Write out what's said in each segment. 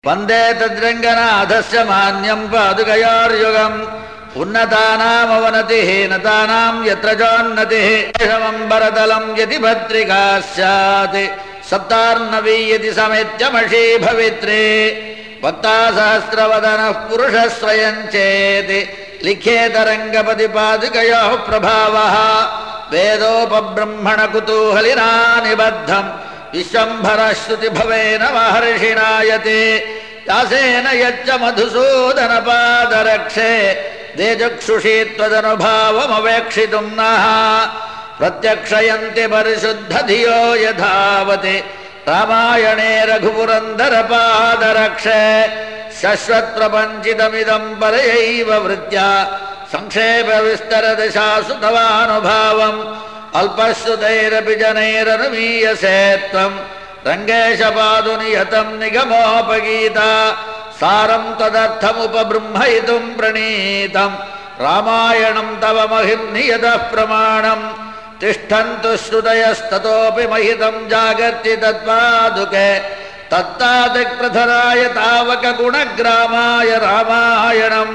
वन्दे तद्रङ्गनाथस्य मान्यं पादुकयोर्युगम् उन्नतानामवनतिः नतानां यत्र चोन्नतिः शमम्बरतलं यदि भद्रिका स्यात् सप्तार्णवी यदि समेत्यमषी भवित्रे वक्तासहस्रवदनः पुरुषः स्वयं चेत् लिख्येतरङ्गपति पादुकयोः प्रभावः वेदोपब्रह्मणकुतूहलिना निबद्धम् विश्वम्भरश्रुतिभवेन महर्षिणायते दासेन यच्च मधुसूदनपादरक्षे देजक्षुषी त्वदनुभावमवेक्षितुं नः प्रत्यक्षयन्ति परिशुद्धधियो यथावते रामायणे रघुपुरन्दरपादरक्षे शश्वत्प्रपञ्चितमिदं परयैव वृत्त्या संक्षेपविस्तरदशासु तवानुभावम् अल्पश्रुतैरपि जनैरनुमीयसे त्वं रङ्गेशपादुनियतं निगमोपगीता सारं तदर्थमुपबृंहयितुं प्रणीतं रामायणं तव महिर्नियतः प्रमाणं तिष्ठन्तु श्रुतयस्ततोऽपि महितं जागर्ति तत्पादुके तत्तादिक्प्रथराय तावकगुणग्रामाय रामायणम्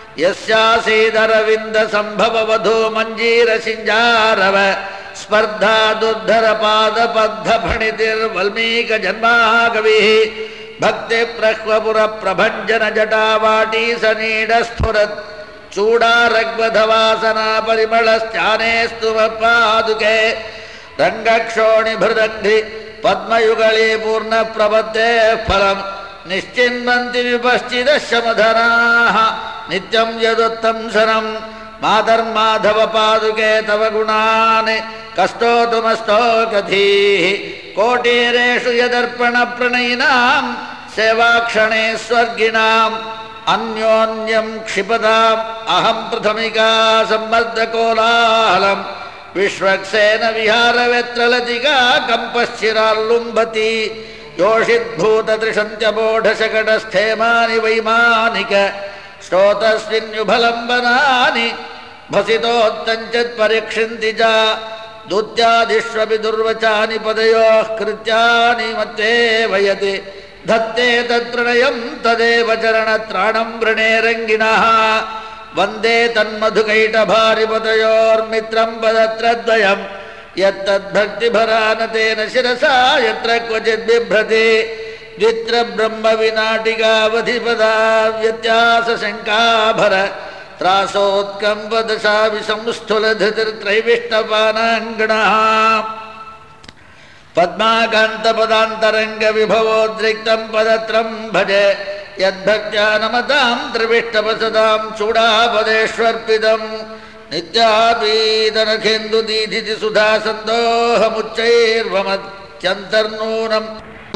यस्यासीदरविन्दसम्भववधू मञ्जीरसिञ्जारव स्पर्धा दुर्धरपादपद्धफणितिर्वल्मीकजन्माकविः भक्तिप्रह्वपुरप्रभञ्जनजटावाटी सनीडस्फुरत् चूडारग्वधवासना परिमलश्चानेस्तु पादुके रङ्गक्षोणिभृदङ्घ्रि पद्मयुगली पूर्णप्रपत्तेः फलम् निश्चिन्वन्ति विपश्चिदशमधनाः नित्यं यदुत्तंसनं माधर्माधव पादुके तव गुणान् कस्तोतुमस्तोकधीः कोटीरेषु यदर्पणप्रणयिनां सेवाक्षणे स्वर्गिणाम् अन्योन्यं क्षिपदाम् अहं प्रथमिका सम्बद्धकोलाहलम् विश्वक्सेन विहारवेत्रलतिका कम्पश्चिराल्लुम्भति योषिद्भूतत्रिशन्त्यबोढशकटस्थेमानि वैमानिक श्रोतस्मिन्युभलम्बनानि भसितोत्तञ्चत्परीक्षन्ति च दूत्यादिष्वपि दुर्वचानि पदयोः कृत्यानि मत्ते वयति धत्ते तत्प्रणयं तदेव चरणत्राणं वृणे रङ्गिणः वन्दे तन्मधुकैटभारिपतयोर्मित्रं पदत्रद्वयम् यत्तद्भक्तिभरानतेन शिरसा यत्र क्वचिद् बिभ्रति द्वित्रब्रह्मविनाटिकावधिपदा व्यत्यासशङ्काभर त्रासोत्कम्पदशा विसंस्थूलधृतिर्त्रैविष्टपानाङ्गणः पद्माकान्तपदान्तरङ्गविभवोद्रिक्तं पदत्रं भजे यद्भक्त्या नमतां त्रिविष्टपसदां चूडापदेष्वर्पितम् नित्यापीतनखेन्दुदीधिति सुधा सन्दोहमुच्चैर्वमत्यन्तर्नूनम्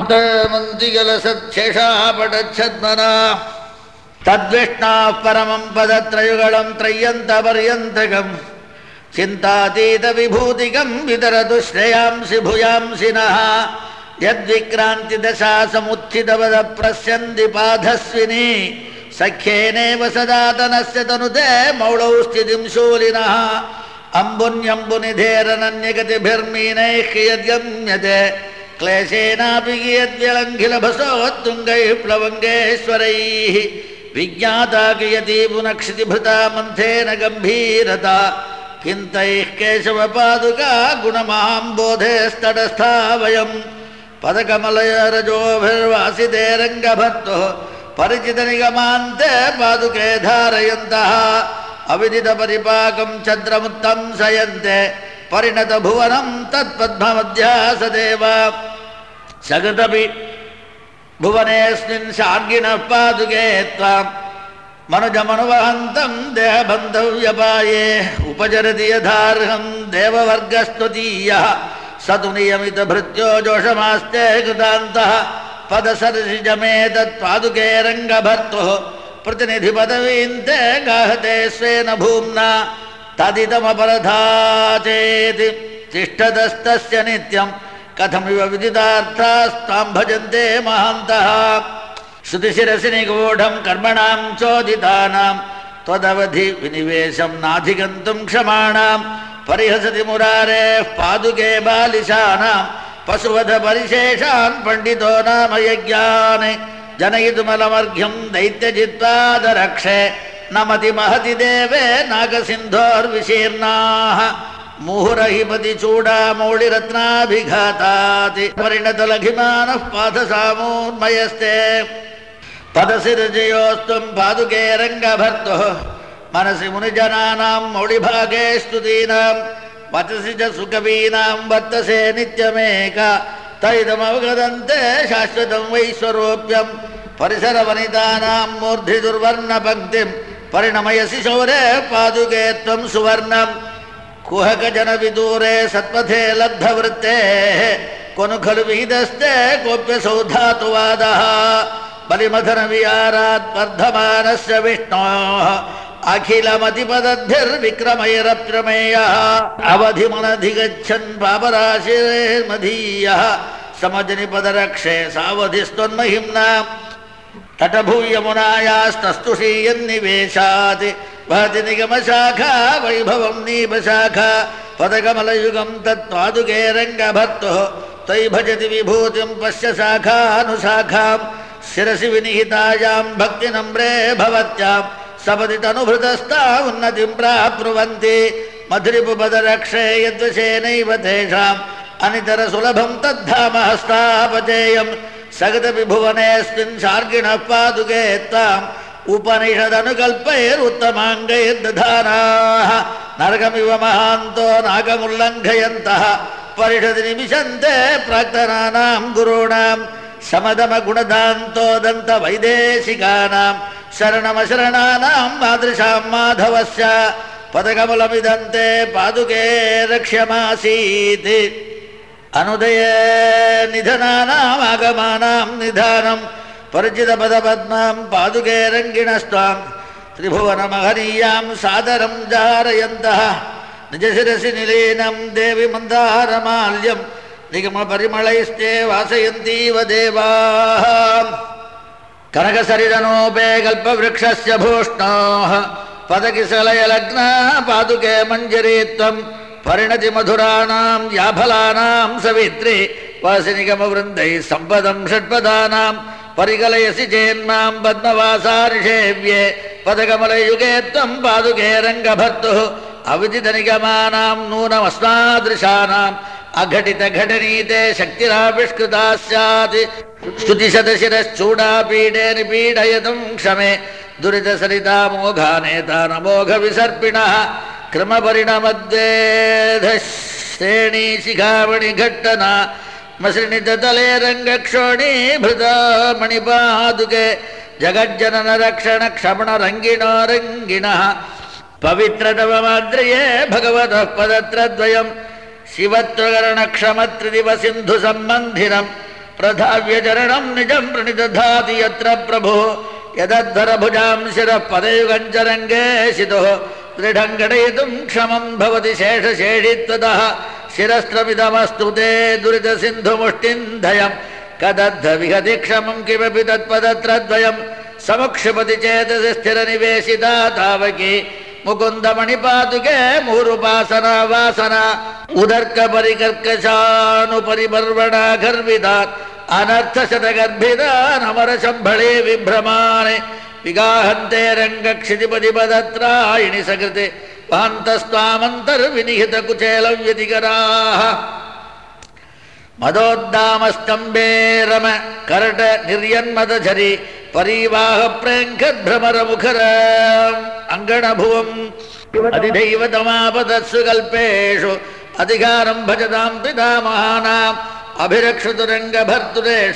मन्तिगलसच्छेषापटच्छद्मना तद्विष्णाः परमं पदत्रयुगलं त्रय्यन्तपर्यन्तकम् चिन्तातीतविभूतिकं वितरतु श्रेयांसि भूयांसि नः यद्विक्रान्तिदशा समुत्थितपदप्रस्यन्ति पाधस्विनी सख्येनेव सदातनस्य तनुते मौलौ स्थितिं शूलिनः अम्बुन्यम्बुनिधेरनन्यगतिभिर्मीनैः यद्गम्यते क्लेशेनापि कियद्व्यलङ्घिलभसोत्तुङ्गैः प्लवङ्गेश्वरैः विज्ञाता कियती पुनक्षितिभृता मन्थेन गम्भीरता किन्तैः केशवपादुका गुणमाम्बोधेस्तटस्था वयम् पदकमलयरजोभिर्वासिते रङ्गभर्तुः परिचितनिगमान्ते पादुके धारयन्तः अविदितपरिपाकं चन्द्रमुत्तं सयन्ते परिणतभुवनं तत्पद्ममध्यासदेव सगतपि भुवनेऽस्मिन् शार्गिणः पादुके त्वां मनुजमनुवहन्तं देहबन्धव्यपाये उपचरति यथार्हं देववर्गस्त्वतीयः स तु नियमितभृत्यो जोषमास्ते कृतान्तः पदसर्जिजमेतत्पादुके रङ्गभर्तुः प्रतिनिधिपदवीन्ते गाहते स्वेन भूम्ना तदिदमपरधा चेति तिष्ठतस्तस्य नित्यं कथमिव विदितार्थास्तां भजन्ते महान्तः श्रुतिशिरसि निगूढं कर्मणां चोदितानां त्वदवधि विनिवेशं नाधिगन्तुं क्षमाणां परिहसति मुरारेः पादुके बालिशानां पशुवध परिशेषान् पंडितो नाम यज्ञाने जनयितुमलमर्घ्यं दैत्यजित्वादरक्षे नमति महति देवे नागसिन्धोर्विशीर्णाः मुहुरहिपति चूडामौळिरत्नाभिघाताति परिणतलघिमानः पाथसामूर्मयस्ते पदसिरजयोस्त्वं पादुके रङ्गभर्तुः मनसि मुनिजनानां मौळिभागे स्तुतीनां वचसि च सुकवीनां वर्तसे नित्यमेक तैदमवगदन्ते शाश्वतं वैश्वरूप्यं परिसरवनितानां मूर्धि दुर्वर्णपङ्क्तिं परिणमयसि शौरे पादुके त्वं सुवर्णम् कुहकजनविदूरे सत्पथे लब्धवृत्तेः क्वनु खलु विहितस्ते कोऽप्यसौ धातुवादः बलिमथनविहारात् वर्धमानस्य विष्णोः अखिलमतिपदद्भिर्विक्रमैरप्रमेयः अवधिमनधिगच्छन् पापराशिर्मधीयः समजनिपदरक्षे सावधिस्त्वन्महिम्ना तटभूयमुनायास्तस्तुषीयन्निवेशात् वहति निगमशाखा वैभवं नीपशाखा पदकमलयुगं तत्पादुके रङ्गभर्तुः त्वयि भजति विभूतिं पश्य शाखानुशाखां शिरसि विनिहितायां भक्तिनम्रे भवत्यां सपदि तनुभृतस्ता उन्नतिं प्राप्नुवन्ति मधुरिपुपदरक्षे यद्वशेनैव तेषाम् अनितरसुलभं तद्धाम हस्तापचेयम् सगतविभुवनेऽस्मिन् शार्गिणः पादुके त्वाम् उपनिषदनुकल्पैरुत्तमाङ्गैर्दधानाः नरकमिव महान्तो नागमुल्लङ्घयन्तः परिषदि निमिषन्ते प्राक्तनानां गुरूणां समदमगुणदान्तो दन्तवैदेशिकानां शरणमशरणानां मादृशां माधवस्य पदकमलमिदन्ते पादुके रक्ष्यमासीत् अनुदये निधनानाम् आगमानां निधानं परिचितपदपद्मां पादुके रङ्गिणस्त्वां त्रिभुवनमहनीयां सादरं धारयन्तः निजशिरसि निलीनं देवि मन्दारमाल्यं निगमपरिमलैस्ते वासयन्तीव देवाः कनकसरिदनोपे कल्पवृक्षस्य भूष्णोः पदकिसलयलग्ना पादुके मञ्जरी त्वं परिणतिमधुराणां याफलानां सवित्री वासिनिगमवृन्दैः सम्पदं षट्पदानां परिकलयसि चेन्मां पद्मवासारिषेव्ये पदकमलयुगे त्वं पादुके रङ्गभर्तुः अविदितनिगमानां नूनमस्मादृशानाम् अघटितघटनीते शक्तिराविष्कृता स्यात् स्तुतिशतशिरश्चूडापीडे निपीडयतुं क्षमे दुरितसरितामोघानेतानमोघविसर्पिणः क्रमपरिणमद्वेधश्रेणीशिखामणिघट्टना मसृणिततले रङ्गक्षोणीभृता मणिपादुके जगज्जननरक्षणक्षमणरङ्गिणो रङ्गिणः पवित्रतममाद्रिये भगवतः पदत्रद्वयं शिवत्वकरणक्षमत्रिदिवसिन्धुसम्बन्धिनं प्रधाव्यचरणं निजं प्रणिदधाति यत्र प्रभुः यदद्धरभुजां शिरः पदयुगञ्चरङ्गेशितुः दृढं घटयितुं क्षमं भवति शेषशेषित्वतः शिरस्त्रमिदमस्तु ते दुरितसिन्धुमुष्टिन्धयं कदद्धविहति क्षमं किमपि तत्पदत्रद्वयं समुक्षिपति चेतसि स्थिरनिवेशिता तावकी मुकुन्दमणिपादुके मुहुरुपासना वासना उदर्कपरिकर्कशानुपरिपर्वणा गर्वितात् अनर्थशतगर्भितानमरशम्भळे विभ्रमाणे विगाहन्ते रङ्गक्षितिपदिपदत्रायिणि सकृते पान्तस्त्वामन्तर्विनिहितकुचेलव्यतिकराः मदोद्दामस्तम्भे रम करट निर्यन्मदझरि परिवाह प्रेङ्खद्भ्रमरमुखर अङ्गणभुवम् अधिदैवतमापदत्सु कल्पेषु अधिकारं भजतां पितामहानाम् अभिरक्षतुरङ्गभर्तुरेष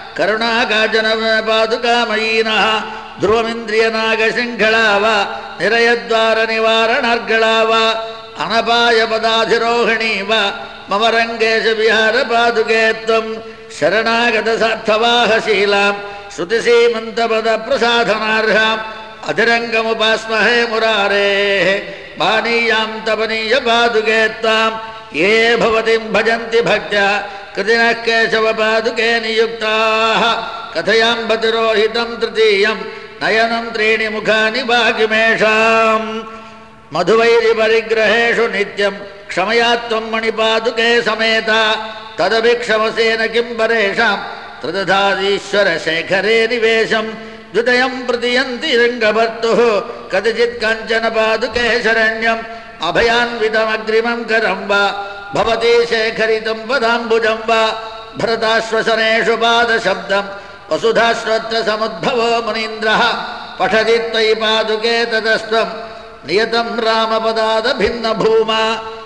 करुणाकाचनपादुकामयीनः ध्रुवमिन्द्रियनागशृङ्खला वा निरयद्वारनिवारणार्गला वा अनपायपदाधिरोहिणी वा मम रङ्गेश विहारपादुके त्वं शरणागतसार्थवाहशीलां श्रुतिसीमन्तपदप्रसाधनार्हाम् अधिरङ्गमुपास्महे मुरारेः मानीयां तपनीयपादुके त्वां ये भवतीं भजन्ति भक्त्या कृतिनः केशवपादुके नियुक्ताः कथयाम्बतिरोहितं तृतीयं नयनं त्रीणि मुखानि वाकिमेषाम् मधुवैरिपरिग्रहेषु नित्यं क्षमया त्वं मणिपादुके समेता तदभिक्षमसेन किं परेषां त्रिदधादीश्वरशेखरे निवेशम् द्वितयम् प्रतियन्ति रङ्गभर्तुः कतिचित् काञ्चन पादुके शरण्यम् अभयान्वितमग्रिमम् करम् वा भवति शेखरितम् पदाम्बुजम् वा भरताश्वसनेषु पादशब्दम् वसुधाश्वत्र समुद्भवो मुनीन्द्रः पठति त्वयि पादुके ततस्त्वम् नियतम् रामपदादभिन्नभूमा